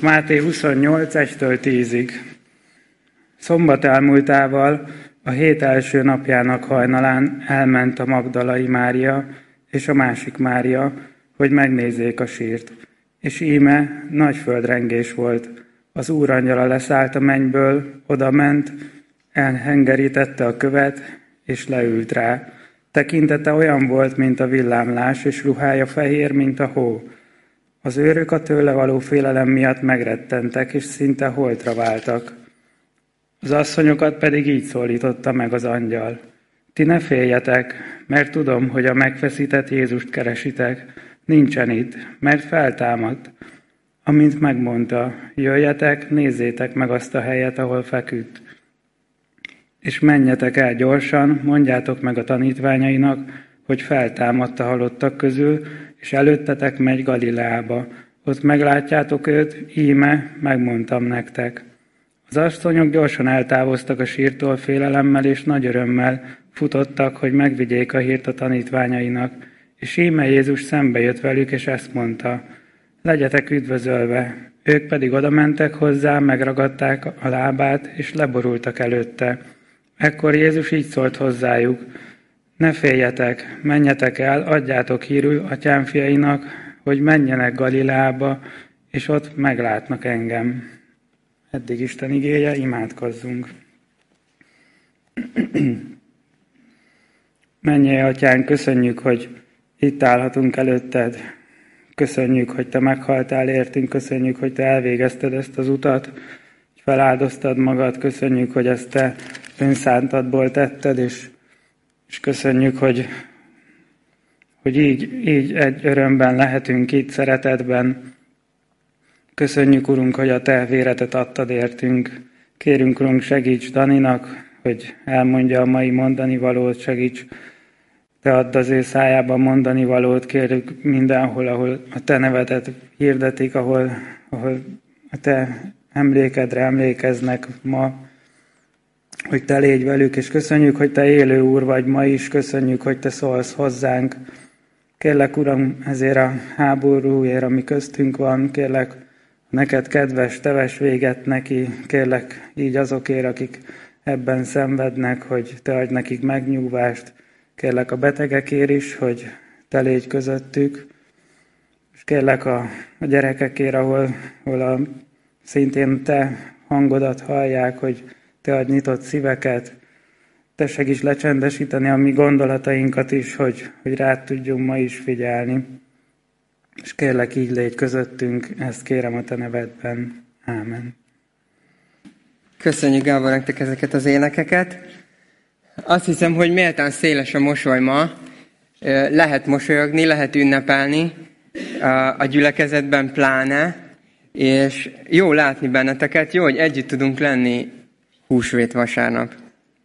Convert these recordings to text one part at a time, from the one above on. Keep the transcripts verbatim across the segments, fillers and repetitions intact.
Máté huszonnyolc, egytől tízig. Szombat elmúltával a hét első napjának hajnalán elment a Magdalai Mária és a másik Mária, hogy megnézzék a sírt. És íme nagy földrengés volt. Az úrangyala leszállt a mennyből, odament, elhengerítette a követ, és leült rá. Tekintete olyan volt, mint a villámlás, és ruhája fehér, mint a hó. Az őrök a tőle való félelem miatt megrettentek, és szinte holtra váltak. Az asszonyokat pedig így szólította meg az angyal. Ti ne féljetek, mert tudom, hogy a megfeszített Jézust keresitek. Nincsen itt, mert feltámadt. Amint megmondta, jöjjetek, nézzétek meg azt a helyet, ahol feküdt. És menjetek el gyorsan, mondjátok meg a tanítványainak, hogy feltámadt a halottak közül, és előttetek megy Galileába. Ott meglátjátok őt, íme, megmondtam nektek. Az asszonyok gyorsan eltávoztak a sírtól félelemmel és nagy örömmel, futottak, hogy megvigyék a hírt a tanítványainak. És íme Jézus szembe jött velük, és ezt mondta, legyetek üdvözölve. Ők pedig odamentek hozzá, megragadták a lábát, és leborultak előtte. Ekkor Jézus így szólt hozzájuk, ne féljetek, menjetek el, adjátok hírül atyám fiainak, hogy menjenek Galileába, és ott meglátnak engem. Eddig Isten igéje, imádkozzunk. Menjél, atyánk, köszönjük, hogy itt állhatunk előtted. Köszönjük, hogy te meghaltál értünk, köszönjük, hogy te elvégezted ezt az utat, hogy feláldoztad magad, köszönjük, hogy ezt te önszántadból tetted, és, és köszönjük, hogy, hogy így, így egy örömben lehetünk itt, szeretetben. Köszönjük, Urunk, hogy a te véredet adtad értünk. Kérünk, Urunk, segíts Daninak, hogy elmondja a mai mondani valót, segíts, te add az ő szájában mondani valót, kérjük mindenhol, ahol a te nevedet hirdetik, ahol, ahol a te emlékedre emlékeznek ma, hogy te légy velük, és köszönjük, hogy te élő Úr vagy ma is, köszönjük, hogy te szólsz hozzánk. Kérlek, Uram, ezért a háborúért, ami köztünk van, kérlek, neked kedves, teves véget neki, kérlek így azokért, akik ebben szenvednek, hogy te adj nekik megnyugvást, kérlek a betegekért is, hogy te légy közöttük, és kérlek a, a gyerekekért, ahol, ahol a, szintén te hangodat hallják, hogy te adj nyitott szíveket, te segíts lecsendesíteni a mi gondolatainkat is, hogy, hogy rád tudjunk ma is figyelni. És kérlek, így légy közöttünk, ezt kérem a te nevedben. Ámen. Köszönjük, Gábor, nektek ezeket az énekeket. Azt hiszem, hogy méltán széles a mosoly ma. Lehet mosolyogni, lehet ünnepelni, a gyülekezetben pláne, és jó látni benneteket, jó, hogy együtt tudunk lenni húsvét vasárnap.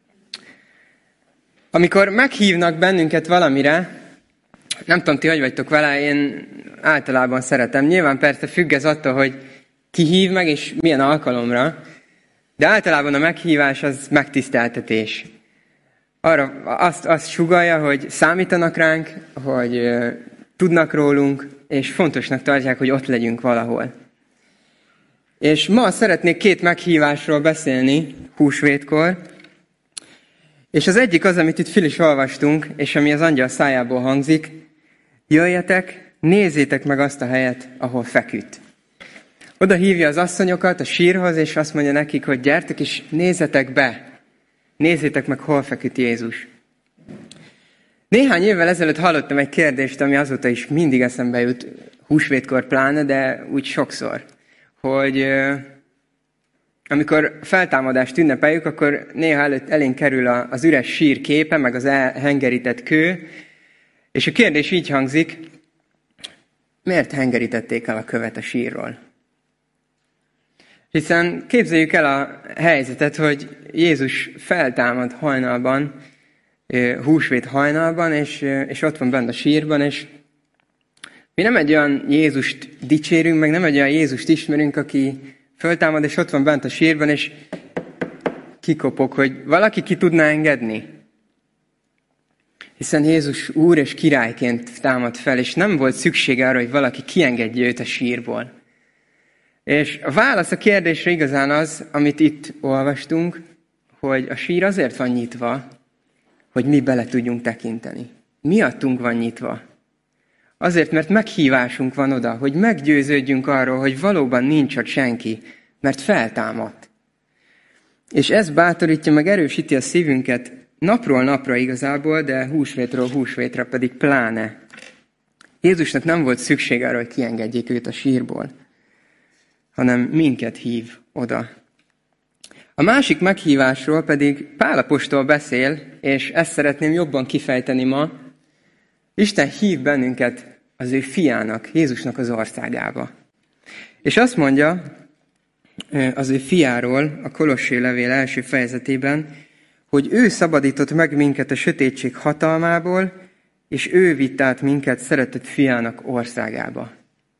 Amikor meghívnak bennünket valamire, nem tudom, ti hogy vagytok vele, én általában szeretem. Nyilván persze függ ez attól, hogy ki hív meg, és milyen alkalomra, de általában a meghívás az megtiszteltetés. Arra azt, azt sugallja, hogy számítanak ránk, hogy uh, tudnak rólunk, és fontosnak tartják, hogy ott legyünk valahol. És ma szeretnék két meghívásról beszélni húsvétkor, és az egyik az, amit itt föl is olvastunk, és ami az angyal szájából hangzik, jöjjetek, nézzétek meg azt a helyet, ahol feküdt. Oda hívja az asszonyokat a sírhoz, és azt mondja nekik, hogy gyertek, és nézzetek be. Nézzétek meg, hol feküdt Jézus. Néhány évvel ezelőtt hallottam egy kérdést, ami azóta is mindig eszembe jut, húsvétkor pláne, de úgy sokszor, hogy amikor feltámadást ünnepeljük, akkor néha előtt elénk kerül az üres sír képe, meg az elhengerített kő, és a kérdés így hangzik, miért hengerítették el a követ a sírról? Hiszen képzeljük el a helyzetet, hogy Jézus feltámad hajnalban, húsvét hajnalban, és, és ott van bent a sírban, és mi nem egy olyan Jézust dicsérünk, meg nem egy olyan Jézust ismerünk, aki föltámad, és ott van bent a sírban, és kikopog, hogy valaki ki tudná engedni. Hiszen Jézus úr és királyként támad fel, és nem volt szüksége arra, hogy valaki kiengedje őt a sírból. És a válasz a kérdésre igazán az, amit itt olvastunk, hogy a sír azért van nyitva, hogy mi bele tudjunk tekinteni. Miattunk van nyitva. Azért, mert meghívásunk van oda, hogy meggyőződjünk arról, hogy valóban nincs ott senki, mert feltámadt. És ez bátorítja, meg erősíti a szívünket napról napra igazából, de húsvétről húsvétre pedig pláne. Jézusnak nem volt szüksége arra, hogy kiengedjék őt a sírból, hanem minket hív oda. A másik meghívásról pedig Pál apostol beszél, és ezt szeretném jobban kifejteni ma. Isten hív bennünket az ő fiának, Jézusnak az országába. És azt mondja az ő fiáról a Kolossé levél első fejezetében, hogy ő szabadított meg minket a sötétség hatalmából, és ő vitt át minket szeretett fiának országába.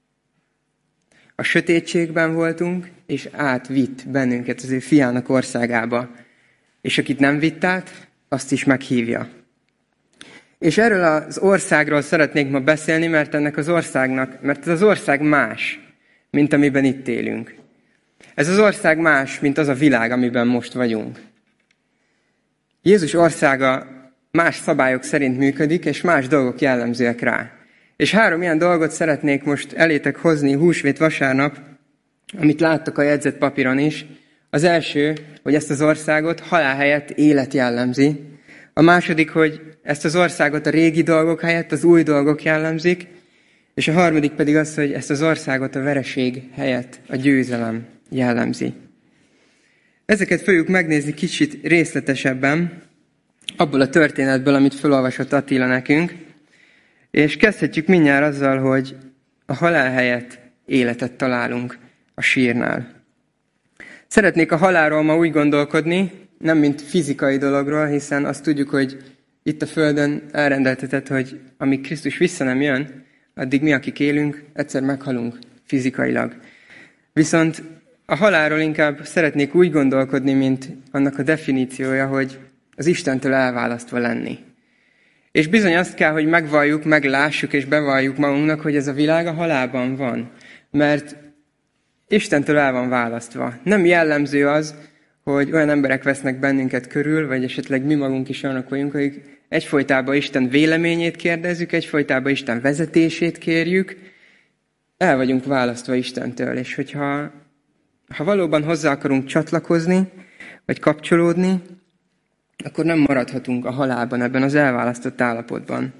A sötétségben voltunk, és átvitt bennünket az ő fiának országába. És akit nem vitt át, azt is meghívja. És erről az országról szeretnék ma beszélni, mert ennek az országnak, mert ez az ország más, mint amiben itt élünk. Ez az ország más, mint az a világ, amiben most vagyunk. Jézus országa más szabályok szerint működik, és más dolgok jellemzőek rá. És három ilyen dolgot szeretnék most elétek hozni húsvét vasárnap, amit láttok a jegyzett papíron is. Az első, hogy ezt az országot halál helyett élet jellemzi. A második, hogy ezt az országot a régi dolgok helyett az új dolgok jellemzik. És a harmadik pedig az, hogy ezt az országot a vereség helyett a győzelem jellemzi. Ezeket fogjuk megnézni kicsit részletesebben, abból a történetből, amit felolvasott Attila nekünk. És kezdhetjük mindjárt azzal, hogy a halál helyett életet találunk a sírnál. Szeretnék a halálról ma úgy gondolkodni, nem mint fizikai dologról, hiszen azt tudjuk, hogy itt a Földön elrendeltetett, hogy amíg Krisztus vissza nem jön, addig mi, akik élünk, egyszer meghalunk fizikailag. Viszont a halálról inkább szeretnék úgy gondolkodni, mint annak a definíciója, hogy az Istentől elválasztva lenni. És bizony azt kell, hogy megvalljuk, meglássuk és bevalljuk magunknak, hogy ez a világ a halálban van. Mert Istentől el van választva. Nem jellemző az, hogy olyan emberek vesznek bennünket körül, vagy esetleg mi magunk is olyanok vagyunk, hogy egyfolytában Isten véleményét kérdezzük, egyfolytában Isten vezetését kérjük, el vagyunk választva Istentől. És hogyha ha valóban hozzá akarunk csatlakozni, vagy kapcsolódni, akkor nem maradhatunk a halálban, ebben az elválasztott állapotban.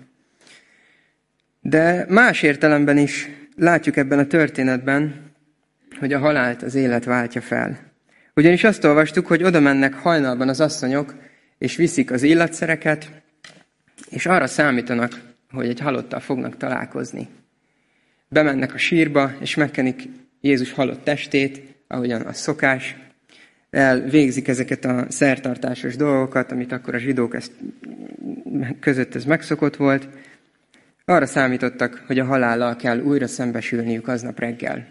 De más értelemben is látjuk ebben a történetben, hogy a halált az élet váltja fel. Ugyanis azt olvastuk, hogy oda mennek hajnalban az asszonyok, és viszik az illatszereket, és arra számítanak, hogy egy halottal fognak találkozni. Bemennek a sírba, és megkenik Jézus halott testét, ahogyan a szokás, elvégzik ezeket a szertartásos dolgokat, amit akkor a zsidók ezt, között ez megszokott volt. Arra számítottak, hogy a halállal kell újra szembesülniük aznap reggel.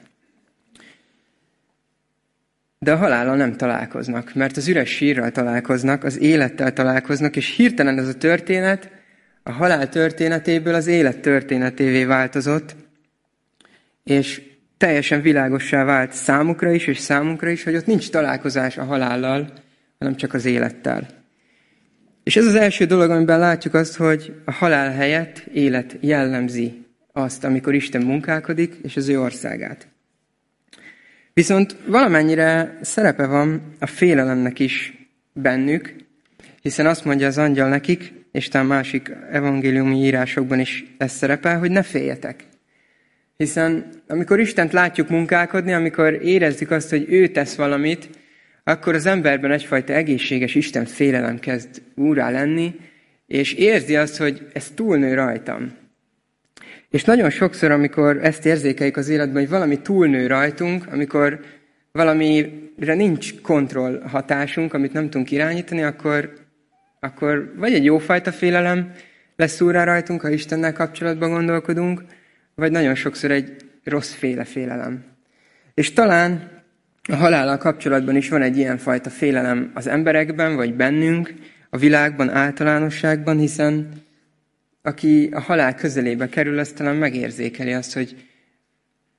De a halállal nem találkoznak, mert az üres sírral találkoznak, az élettel találkoznak, és hirtelen ez a történet a halál történetéből az élet történetévé változott, és teljesen világossá vált számukra is, és számunkra is, hogy ott nincs találkozás a halállal, hanem csak az élettel. És ez az első dolog, amiben látjuk azt, hogy a halál helyett élet jellemzi azt, amikor Isten munkálkodik, és az ő országát. Viszont valamennyire szerepe van a félelemnek is bennük, hiszen azt mondja az angyal nekik, és talán másik evangéliumi írásokban is ez szerepel, hogy ne féljetek. Hiszen amikor Istent látjuk munkálkodni, amikor érezzük azt, hogy ő tesz valamit, akkor az emberben egyfajta egészséges Isten félelem kezd úrrá lenni, és érzi azt, hogy ez túlnő rajtam. És nagyon sokszor, amikor ezt érzékeljük az életben, hogy valami túlnő rajtunk, amikor valamire nincs kontroll hatásunk, amit nem tudunk irányítani, akkor, akkor vagy egy jófajta félelem lesz úrrá rajtunk, ha Istennel kapcsolatban gondolkodunk, vagy nagyon sokszor egy rosszféle félelem. És talán a halállal kapcsolatban is van egy ilyen fajta félelem az emberekben, vagy bennünk, a világban, általánosságban, hiszen aki a halál közelébe kerül, az talán megérzékeli azt, hogy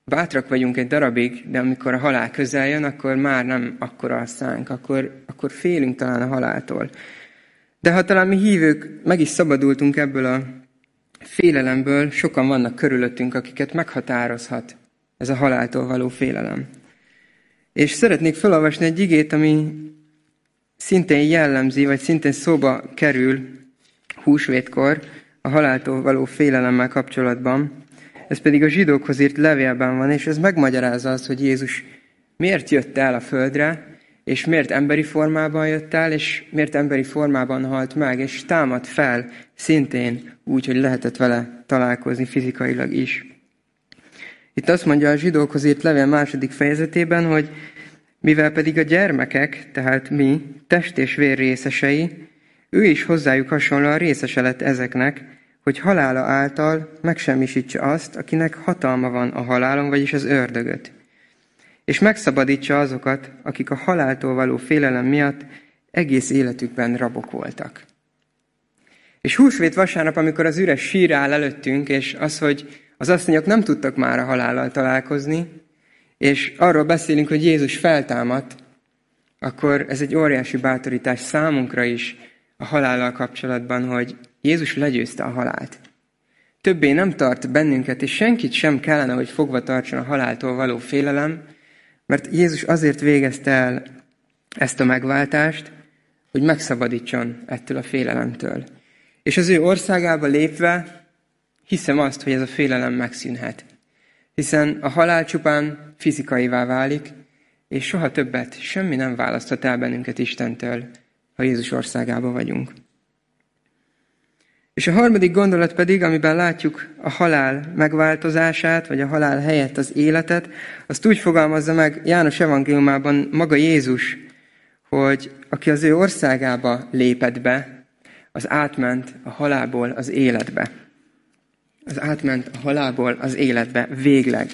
bátrak vagyunk egy darabig, de amikor a halál közel jön, akkor már nem akkora a szánk, akkor, akkor félünk talán a haláltól. De ha talán mi hívők meg is szabadultunk ebből a félelemből, sokan vannak körülöttünk, akiket meghatározhat ez a haláltól való félelem. És szeretnék felolvasni egy igét, ami szintén jellemzi, vagy szintén szóba kerül húsvétkor a haláltól való félelemmel kapcsolatban. Ez pedig a zsidókhoz írt levélben van, és ez megmagyarázza azt, hogy Jézus miért jött el a földre, és miért emberi formában jött el, és miért emberi formában halt meg, és támad fel szintén úgy, hogy lehetett vele találkozni fizikailag is. Itt azt mondja a zsidókhoz írt levél második fejezetében, hogy mivel pedig a gyermekek, tehát mi, test és vér részesei, ő is hozzájuk hasonlóan részese lett ezeknek, hogy halála által megsemmisítse azt, akinek hatalma van a halálon, vagyis az ördögöt. És megszabadítsa azokat, akik a haláltól való félelem miatt egész életükben rabok voltak. És húsvét vasárnap, amikor az üres sír áll előttünk, és az, hogy az asszonyok nem tudtak már a halállal találkozni, és arról beszélünk, hogy Jézus feltámadt, akkor ez egy óriási bátorítás számunkra is a halállal kapcsolatban, hogy Jézus legyőzte a halált. Többé nem tart bennünket, és senkit sem kellene, hogy fogva tartson a haláltól való félelem, mert Jézus azért végezte el ezt a megváltást, hogy megszabadítson ettől a félelemtől. És az ő országába lépve hiszem azt, hogy ez a félelem megszűnhet. Hiszen a halál csupán fizikaivá válik, és soha többet semmi nem választhat el bennünket Istentől, ha Jézus országába vagyunk. És a harmadik gondolat pedig, amiben látjuk a halál megváltozását, vagy a halál helyett az életet, azt úgy fogalmazza meg János evangéliumában maga Jézus, hogy aki az ő országába lépett be, az átment a halálból az életbe. Az átment a halálból az életbe végleg.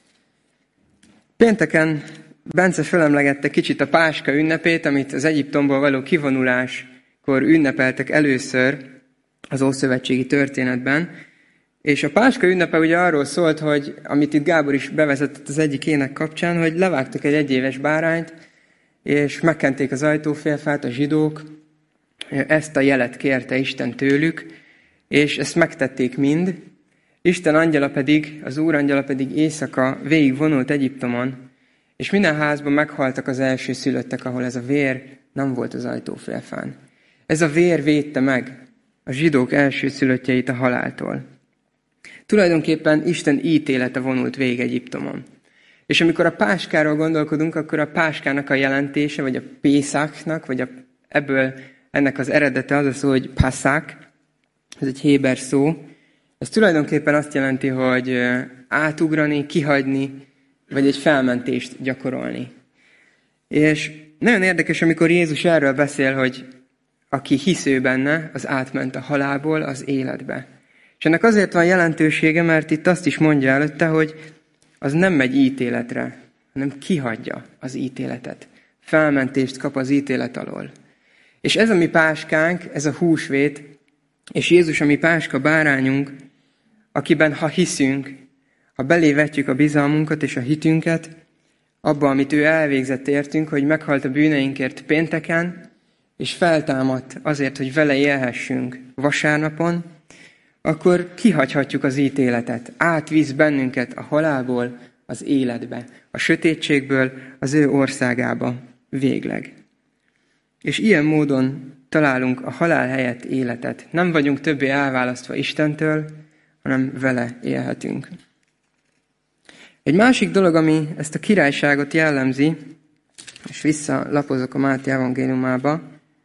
Pénteken Bence felemlegette kicsit a Páska ünnepét, amit az Egyiptomból való kivonuláskor ünnepeltek először az ószövetségi történetben. És a Páska ünnepe ugye arról szólt, hogy amit itt Gábor is bevezetett az egyik ének kapcsán, hogy levágtak egy egyéves bárányt, és megkenték az ajtófélfát a zsidók. Ezt a jelet kérte Isten tőlük, és ezt megtették mind. Isten angyala pedig, az Úr angyala pedig éjszaka végig vonult Egyiptomon, és minden házban meghaltak az első szülöttek, ahol ez a vér nem volt az ajtófélfán. Ez a vér védte meg a zsidók első szülöttjeit a haláltól. Tulajdonképpen Isten ítélete vonult végig Egyiptomon. És amikor a Páskáról gondolkodunk, akkor a Páskának a jelentése, vagy a Pészaknak, vagy a, ebből ennek az eredete az a szó, hogy Paszák, ez egy héber szó. Ez tulajdonképpen azt jelenti, hogy átugrani, kihagyni, vagy egy felmentést gyakorolni. És nagyon érdekes, amikor Jézus erről beszél, hogy aki hisző benne, az átment a halálból az életbe. És ennek azért van jelentősége, mert itt azt is mondja előtte, hogy az nem megy ítéletre, hanem kihagyja az ítéletet. Felmentést kap az ítélet alól. És ez a mi páskánk, ez a húsvét, és Jézus a mi páska bárányunk, akiben ha hiszünk, ha belévetjük a bizalmunkat és a hitünket, abba, amit ő elvégzett értünk, hogy meghalt a bűneinkért pénteken, és feltámadt azért, hogy vele élhessünk vasárnapon, akkor kihagyhatjuk az ítéletet. Átvisz bennünket a halálból az életbe, a sötétségből az ő országába végleg. És ilyen módon találunk a halál helyett életet. Nem vagyunk többé elválasztva Istentől, hanem vele élhetünk. Egy másik dolog, ami ezt a királyságot jellemzi, és visszalapozok a Máté evangéliumába,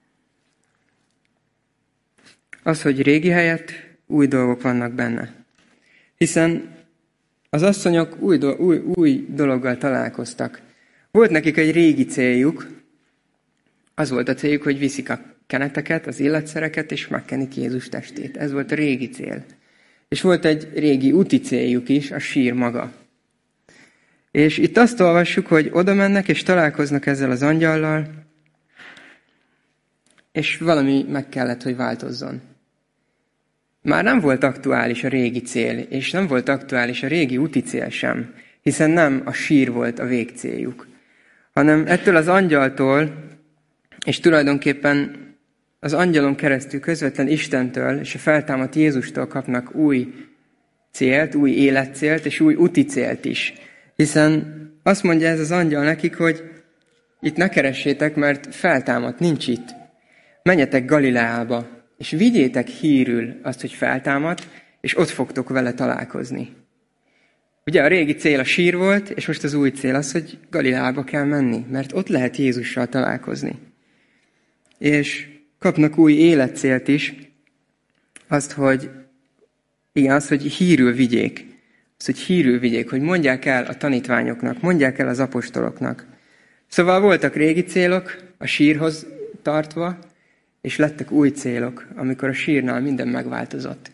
az, hogy régi helyett új dolgok vannak benne. Hiszen az asszonyok új, do- új, új dologgal találkoztak. Volt nekik egy régi céljuk, az volt a céljuk, hogy viszik a keneteket, az illatszereket, és megkenik Jézus testét. Ez volt a régi cél. És volt egy régi úti céljuk is, a sír maga. És itt azt olvassuk, hogy oda mennek, és találkoznak ezzel az angyallal, és valami meg kellett, hogy változzon. Már nem volt aktuális a régi cél, és nem volt aktuális a régi úti cél sem. hiszen nem a sír volt a végcéljuk, hanem ettől az angyaltól, és tulajdonképpen az angyalon keresztül közvetlen Istentől és a feltámadt Jézustól kapnak új célt, új életcélt és új úti célt is. Hiszen azt mondja ez az angyal nekik, hogy itt ne keressétek, mert feltámadt, nincs itt. Menjetek Galileába, és vigyétek hírül azt, hogy feltámadt, és ott fogtok vele találkozni. Ugye a régi cél a sír volt, és most az új cél az, hogy Galileába kell menni, mert ott lehet Jézussal találkozni. És kapnak új életcélt is, azt, hogy igen, azt, hogy hírül vigyék. Azt, hogy hírül vigyék, hogy mondják el a tanítványoknak, mondják el az apostoloknak. Szóval voltak régi célok a sírhoz tartva, és lettek új célok, amikor a sírnál minden megváltozott.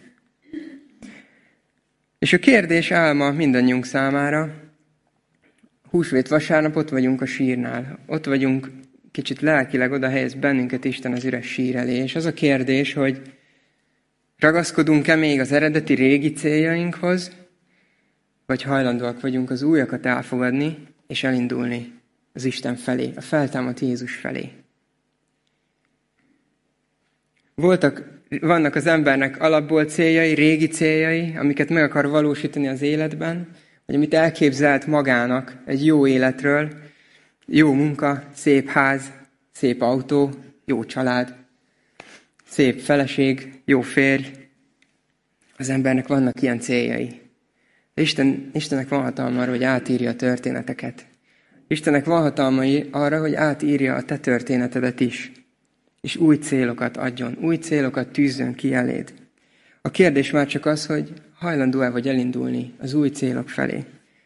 És a kérdés áll ma mindannyiunk számára, húsvét vasárnap ott vagyunk a sírnál, ott vagyunk, kicsit lelkileg oda helyez bennünket Isten az üres sír elé, és az a kérdés, hogy ragaszkodunk-e még az eredeti régi céljainkhoz, vagy hajlandóak vagyunk az újakat elfogadni, és elindulni az Isten felé, a feltámadt Jézus felé. Voltak, vannak az embernek alapból céljai, régi céljai, amiket meg akar valósítani az életben, vagy amit elképzelt magának egy jó életről, jó munka, szép ház, szép autó, jó család, szép feleség, jó férj. Az embernek vannak ilyen céljai. De Isten, Istennek van hatalma arra, hogy átírja a történeteket. Istennek van hatalma arra, hogy átírja a te történetedet is. És új célokat adjon, új célokat tűzzön ki eléd. A kérdés már csak az, hogy hajlandó-e vagy elindulni az új célok felé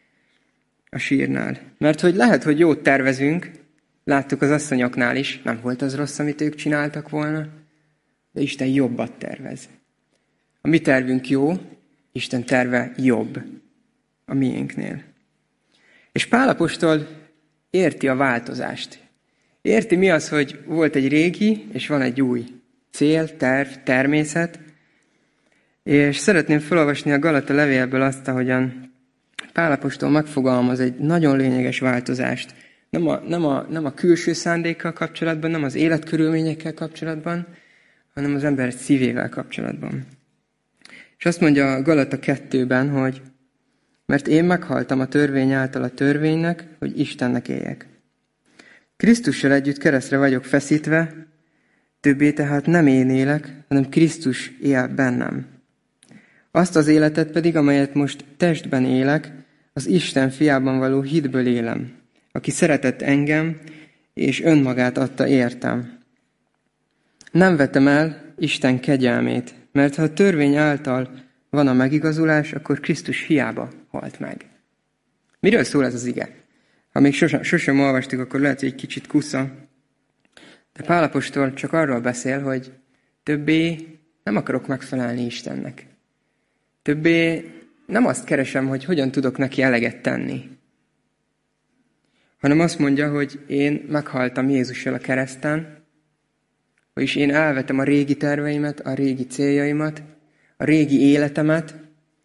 a sírnál. Mert hogy lehet, hogy jót tervezünk, láttuk az asszonyoknál is, nem volt az rossz, amit ők csináltak volna, de Isten jobbat tervez. A mi tervünk jó, Isten terve jobb a miénknél. És Pál apostol érti a változást. Érti mi az, hogy volt egy régi, és van egy új cél, terv, természet. És szeretném felolvasni a Galata levélből azt, ahogyan Pál apostol megfogalmaz egy nagyon lényeges változást. Nem a, nem, a, nem a külső szándékkal kapcsolatban, nem az életkörülményekkel kapcsolatban, hanem az ember szívével kapcsolatban. És azt mondja a Galata kettőben, hogy mert én meghaltam a törvény által a törvénynek, hogy Istennek éljek. Krisztussal együtt keresztre vagyok feszítve, többé tehát nem én élek, hanem Krisztus él bennem. Azt az életet pedig, amelyet most testben élek, az Isten fiában való hitből élem, aki szeretett engem, és önmagát adta értem. Nem vetem el Isten kegyelmét, mert ha a törvény által van a megigazulás, akkor Krisztus hiába halt meg. Miről szól ez az ige? Ha még sosem, sosem olvastuk, akkor lehet, hogy egy kicsit kusza. De Pál apostol csak arról beszél, hogy többé nem akarok megfelelni Istennek. Többé nem azt keresem, hogy hogyan tudok neki eleget tenni. Hanem azt mondja, hogy én meghaltam Jézussal a kereszten, vagyis én elvetem a régi terveimet, a régi céljaimat, a régi életemet,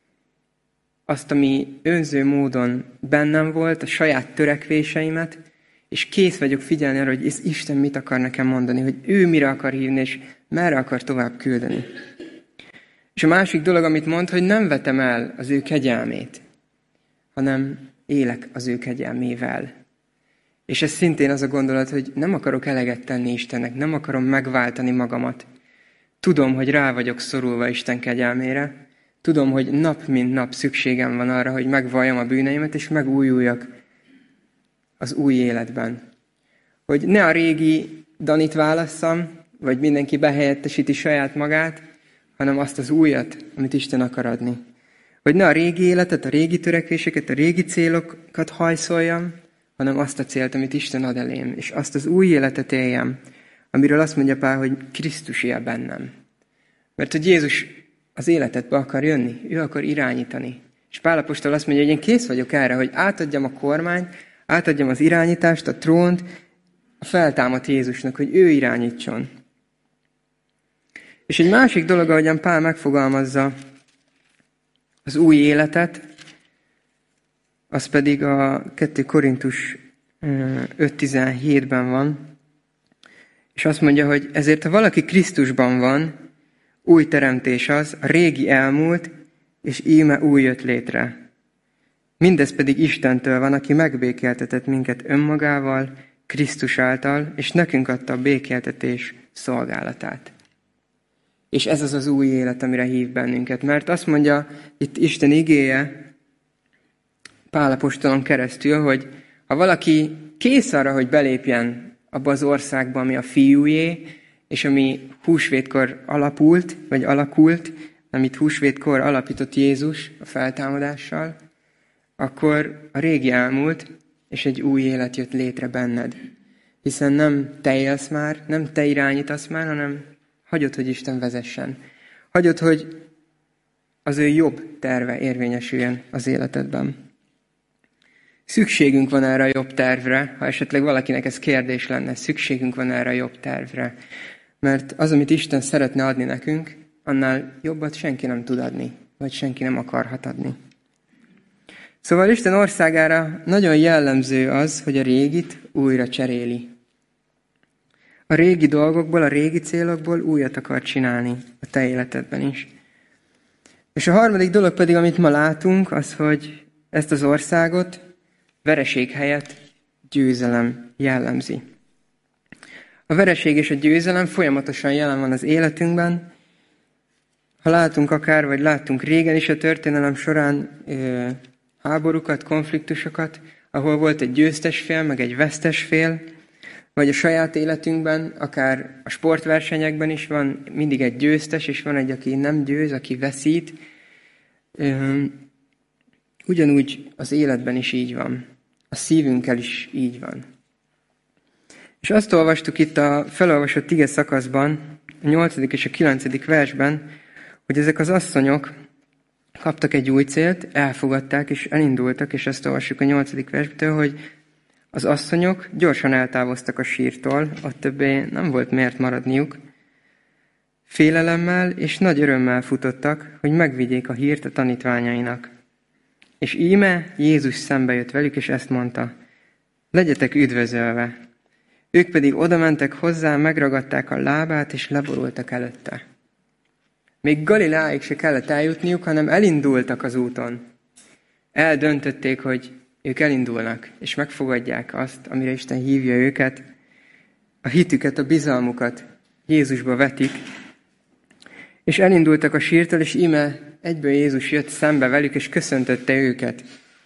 azt, ami önző módon bennem volt, a saját törekvéseimet, és kész vagyok figyelni arra, hogy Isten mit akar nekem mondani, hogy ő mire akar hívni, és merre akar tovább küldeni. És a másik dolog, amit mond, hogy nem vetem el az ő kegyelmét, hanem élek az ő kegyelmével. És ez szintén az a gondolat, hogy nem akarok eleget tenni Istennek, nem akarom megváltani magamat. Tudom, hogy rá vagyok szorulva Isten kegyelmére, tudom, hogy nap mint nap szükségem van arra, hogy megvalljam a bűneimet, és megújuljak az új életben. Hogy ne a régi Danit válasszam, vagy mindenki behelyettesíti saját magát, hanem azt az újat, amit Isten akar adni. Hogy ne a régi életet, a régi törekvéseket, a régi célokat hajszoljam, hanem azt a célt, amit Isten ad elém, és azt az új életet éljem, amiről azt mondja Pál, hogy Krisztus él bennem. Mert hogy Jézus az életedbe akar jönni, ő akar irányítani. És Pál apostol azt mondja, hogy én kész vagyok erre, hogy átadjam a kormányt, átadjam az irányítást, a trónt a feltámadt Jézusnak, hogy ő irányítson. És egy másik dolog, ahogyan Pál megfogalmazza az új életet, az pedig a kettő Korintus öt tizenhétben van, és azt mondja, hogy ezért, ha valaki Krisztusban van, új teremtés az, a régi elmúlt, és íme új jött létre. Mindez pedig Istentől van, aki megbékéltetett minket önmagával, Krisztus által, és nekünk adta a békéltetés szolgálatát. És ez az az új élet, amire hív bennünket. Mert azt mondja itt Isten igéje, Pál apostolon keresztül, hogy ha valaki kész arra, hogy belépjen abba az országba, ami a fiújé, és ami húsvétkor alapult, vagy alakult, amit húsvétkor alapított Jézus a feltámadással, akkor a régi elmúlt, és egy új élet jött létre benned. Hiszen nem te élsz már, nem te irányítasz már, hanem hagyod, hogy Isten vezessen. Hagyod, hogy az ő jobb terve érvényesüljön az életedben. Szükségünk van erre a jobb tervre, ha esetleg valakinek ez kérdés lenne, szükségünk van erre a jobb tervre. Mert az, amit Isten szeretne adni nekünk, annál jobbat senki nem tud adni, vagy senki nem akarhat adni. Szóval Isten országára nagyon jellemző az, hogy a régit újra cseréli. A régi dolgokból, a régi célokból újat akar csinálni a te életedben is. És a harmadik dolog pedig, amit ma látunk, az, hogy ezt az országot vereség helyett győzelem jellemzi. A vereség és a győzelem folyamatosan jelen van az életünkben. Ha látunk akár, vagy láttunk régen is a történelem során ö, háborúkat, konfliktusokat, ahol volt egy győztes fél, meg egy vesztes fél, vagy a saját életünkben, akár a sportversenyekben is van mindig egy győztes, és van egy, aki nem győz, aki veszít. Ö, ugyanúgy az életben is így van. A szívünkkel is így van. És azt olvastuk itt a felolvasott ige szakaszban, a nyolcadik és a kilencedik versben, hogy ezek az asszonyok kaptak egy új célt, elfogadták és elindultak, és ezt olvassuk a nyolcadik versből, hogy az asszonyok gyorsan eltávoztak a sírtól, ott többé nem volt miért maradniuk. Félelemmel és nagy örömmel futottak, hogy megvigyék a hírt a tanítványainak. És íme Jézus szembe jött velük, és ezt mondta, legyetek üdvözölve. Ők pedig odamentek hozzá, megragadták a lábát, és leborultak előtte. Még Galileáig se kellett eljutniuk, hanem elindultak az úton. Eldöntötték, hogy ők elindulnak, és megfogadják azt, amire Isten hívja őket. A hitüket, a bizalmukat Jézusba vetik, és elindultak a sírtól, és íme egyből Jézus jött szembe velük, és köszöntötte őket.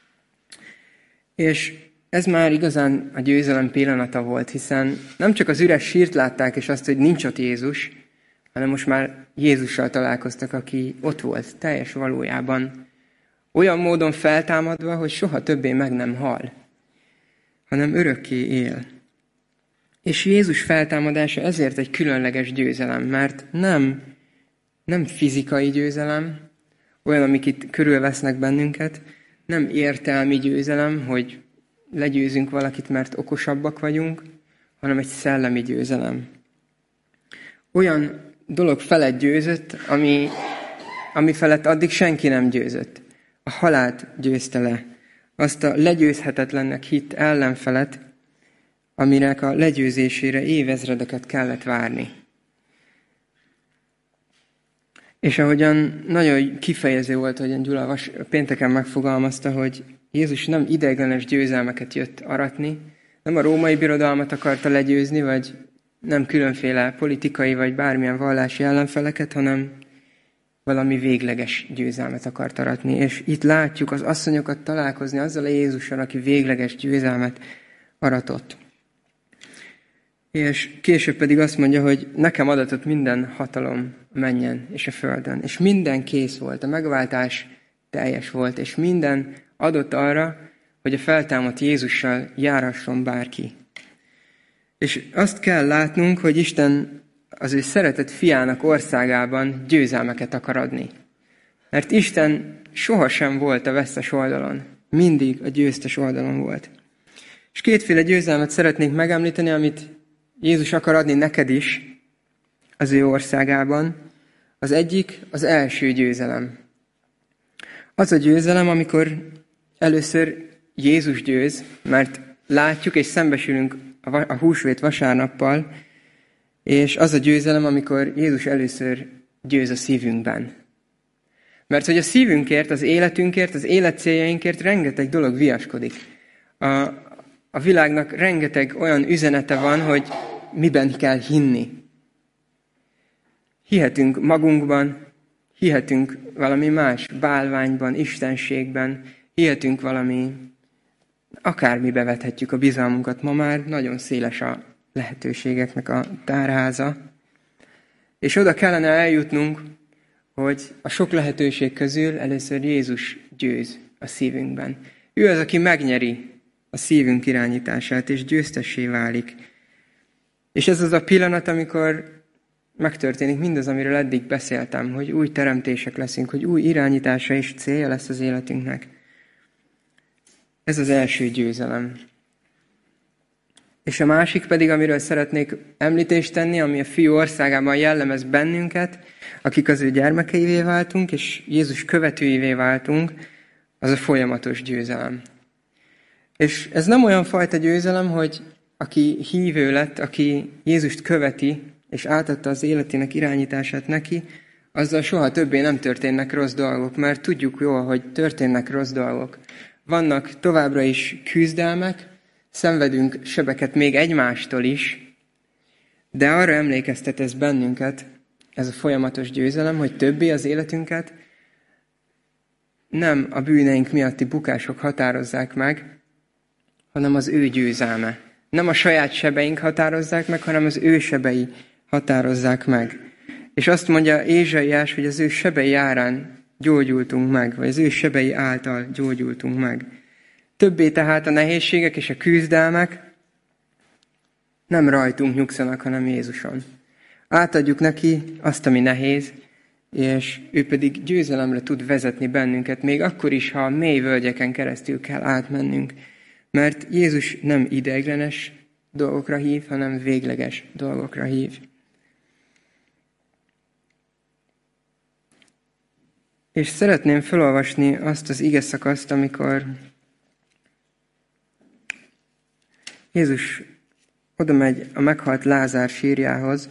És ez már igazán a győzelem pillanata volt, hiszen nem csak az üres sírt látták, és azt, hogy nincs ott Jézus, hanem most már Jézussal találkoztak, aki ott volt, teljes valójában. Olyan módon feltámadva, hogy soha többé meg nem hal, hanem örökké él. És Jézus feltámadása ezért egy különleges győzelem, mert nem, nem fizikai győzelem, olyan, amik itt körülvesznek bennünket, nem értelmi győzelem, hogy legyőzünk valakit, mert okosabbak vagyunk, hanem egy szellemi győzelem. Olyan dolog felett győzött, ami, ami felett addig senki nem győzött. A halált győzte le. Azt a legyőzhetetlennek hitt ellenfelet, aminek a legyőzésére évezredeket kellett várni. És ahogyan nagyon kifejező volt, ahogyan Gyula vas, pénteken megfogalmazta, hogy Jézus nem ideiglenes győzelmeket jött aratni, nem a római birodalmat akarta legyőzni, vagy nem különféle politikai vagy bármilyen vallási ellenfeleket, hanem valami végleges győzelmet akart aratni. És itt látjuk az asszonyokat találkozni azzal a Jézussal, aki végleges győzelmet aratott. És később pedig azt mondja, hogy nekem adatott minden hatalom a mennyen és a földön. És minden kész volt, a megváltás teljes volt, és minden adott arra, hogy a feltámadt Jézussal járhasson bárki. És azt kell látnunk, hogy Isten az ő szeretett fiának országában győzelmeket akar adni. Mert Isten sohasem volt a vesztes oldalon, mindig a győztes oldalon volt. És kétféle győzelmet szeretnék megemlíteni, amit Jézus akar adni neked is az ő országában. Az egyik az első győzelem. Az a győzelem, amikor először Jézus győz, mert látjuk és szembesülünk a húsvét vasárnappal, és az a győzelem, amikor Jézus először győz a szívünkben. Mert hogy a szívünkért, az életünkért, az élet céljainkért rengeteg dolog viaskodik. A, a világnak rengeteg olyan üzenete van, hogy miben kell hinni. Hihetünk magunkban, hihetünk valami más bálványban, istenségben, hihetünk valami, akármibe vethetjük a bizalmunkat. Ma már nagyon széles a lehetőségeknek a tárháza. És oda kellene eljutnunk, hogy a sok lehetőség közül először Jézus győz a szívünkben. Ő az, aki megnyeri a szívünk irányítását, és győztessé válik. És ez az a pillanat, amikor megtörténik mindaz, amiről eddig beszéltem, hogy új teremtések leszünk, hogy új irányítása és célja lesz az életünknek. Ez az első győzelem. És a másik pedig, amiről szeretnék említést tenni, ami a Fiú országában jellemez bennünket, akik az ő gyermekeivé váltunk, és Jézus követőivé váltunk, az a folyamatos győzelem. És ez nem olyan fajta győzelem, hogy aki hívő lett, aki Jézust követi, és átadta az életének irányítását neki, azzal soha többé nem történnek rossz dolgok, mert tudjuk jól, hogy történnek rossz dolgok. Vannak továbbra is küzdelmek, szenvedünk sebeket még egymástól is, de arra emlékeztet ez bennünket, ez a folyamatos győzelem, hogy többé az életünket nem a bűneink miatti bukások határozzák meg, hanem az ő győzelme. Nem a saját sebeink határozzák meg, hanem az ő sebei határozzák meg. És azt mondja Ézsaiás, hogy az ő sebei árán gyógyultunk meg, vagy az ő sebei által gyógyultunk meg. Többé tehát a nehézségek és a küzdelmek nem rajtunk nyugszanak, hanem Jézuson. Átadjuk neki azt, ami nehéz, és ő pedig győzelemre tud vezetni bennünket, még akkor is, ha a mély völgyeken keresztül kell átmennünk. Mert Jézus nem ideiglenes dolgokra hív, hanem végleges dolgokra hív. És szeretném felolvasni azt az igeszakaszt, amikor Jézus oda megy a meghalt Lázár sírjához,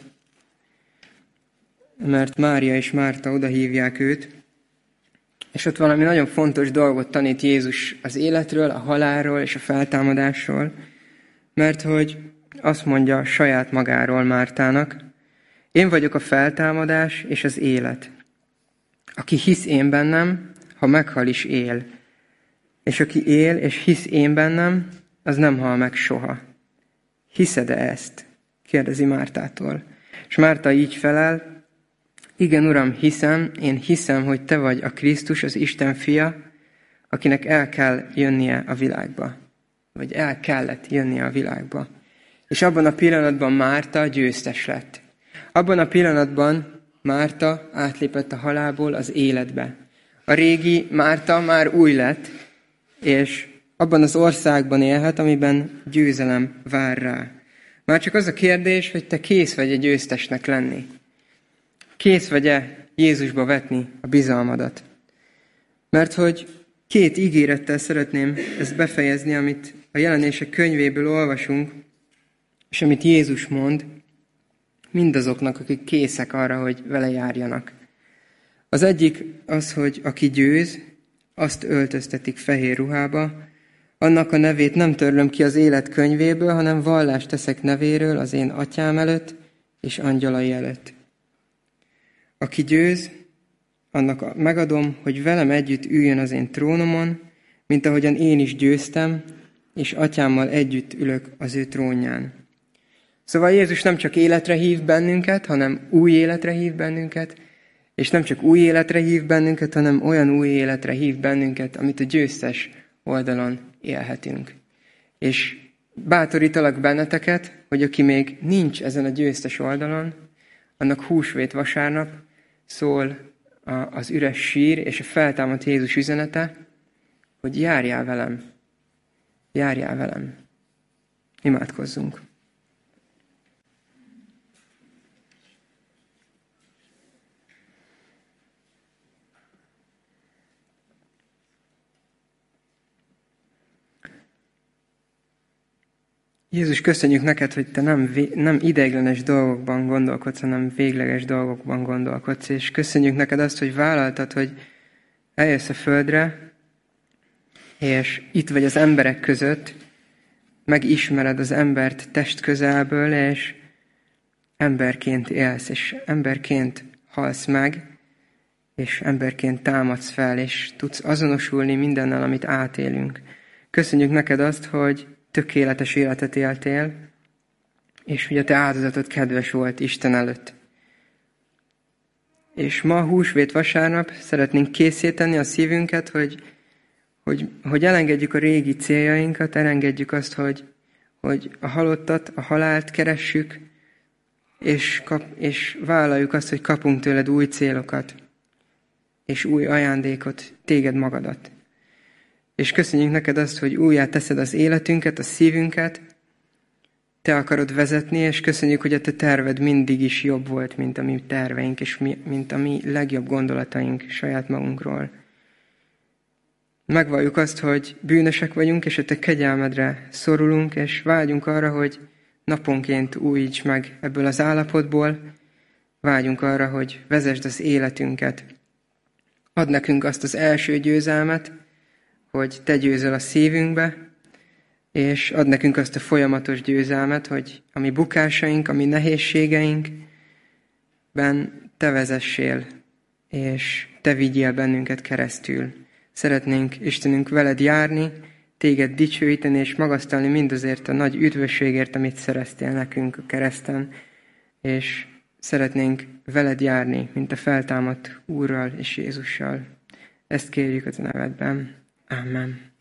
mert Mária és Márta oda hívják őt, és ott valami nagyon fontos dolgot tanít Jézus az életről, a halálról és a feltámadásról, mert hogy azt mondja saját magáról Mártának, én vagyok a feltámadás és az élet. Aki hisz én bennem, ha meghal is él. És aki él és hisz én bennem, az nem hal meg soha. Hiszed-e ezt? Kérdezi Mártától. És Márta így felel, igen, Uram, hiszem, én hiszem, hogy te vagy a Krisztus, az Isten fia, akinek el kell jönnie a világba. Vagy el kellett jönnie a világba. És abban a pillanatban Márta győztes lett. Abban a pillanatban Márta átlépett a halálból az életbe. A régi Márta már új lett, és abban az országban élhet, amiben győzelem vár rá. Már csak az a kérdés, hogy te kész vagy-e győztesnek lenni. Kész vagy-e Jézusba vetni a bizalmadat. Mert hogy két ígérettel szeretném ezt befejezni, amit a Jelenések könyvéből olvasunk, és amit Jézus mond mindazoknak, akik készek arra, hogy vele járjanak. Az egyik az, hogy aki győz, azt öltöztetik fehér ruhába, annak a nevét nem törlöm ki az élet könyvéből, hanem vallást teszek nevéről az én atyám előtt és angyalai előtt. Aki győz, annak megadom, hogy velem együtt üljön az én trónomon, mint ahogyan én is győztem, és atyámmal együtt ülök az ő trónján. Szóval Jézus nem csak életre hív bennünket, hanem új életre hív bennünket, és nem csak új életre hív bennünket, hanem olyan új életre hív bennünket, amit a győztes oldalon élhetünk. És bátorítalak benneteket, hogy aki még nincs ezen a győztes oldalon, annak húsvét vasárnap szól az üres sír és a feltámadt Jézus üzenete, hogy járjál velem, járjál velem. Imádkozzunk. Jézus, köszönjük neked, hogy te nem, vé- nem ideiglenes dolgokban gondolkodsz, hanem végleges dolgokban gondolkodsz, és köszönjük neked azt, hogy vállaltad, hogy eljössz a földre, és itt vagy az emberek között, megismered az embert test közelből, és emberként élsz, és emberként halsz meg, és emberként támadsz fel, és tudsz azonosulni mindennel, amit átélünk. Köszönjük neked azt, hogy tökéletes életet éltél, és hogy a te áldozatod kedves volt Isten előtt. És ma húsvét vasárnap szeretnénk készíteni a szívünket, hogy, hogy, hogy elengedjük a régi céljainkat, elengedjük azt, hogy, hogy a halottat, a halált keressük, és, kap, és vállaljuk azt, hogy kapunk tőled új célokat, és új ajándékot, téged magadat. És köszönjük neked azt, hogy újjá teszed az életünket, a szívünket, te akarod vezetni, és köszönjük, hogy a te terved mindig is jobb volt, mint a mi terveink, és mi, mint a mi legjobb gondolataink saját magunkról. Megvalljuk azt, hogy bűnösek vagyunk, és a te kegyelmedre szorulunk, és vágyunk arra, hogy naponként újíts meg ebből az állapotból, vágyunk arra, hogy vezesd az életünket. Add nekünk azt az első győzelmet, hogy te győzöl a szívünkbe, és ad nekünk azt a folyamatos győzelmet, hogy a mi bukásaink, a mi nehézségeinkben te vezessél, és te vigyél bennünket keresztül. Szeretnénk, Istenünk, veled járni, téged dicsőíteni és magasztalni mindazért a nagy üdvösségért, amit szereztél nekünk a kereszten, és szeretnénk veled járni, mint a feltámadt Úrral és Jézussal. Ezt kérjük a te nevedben. Amen.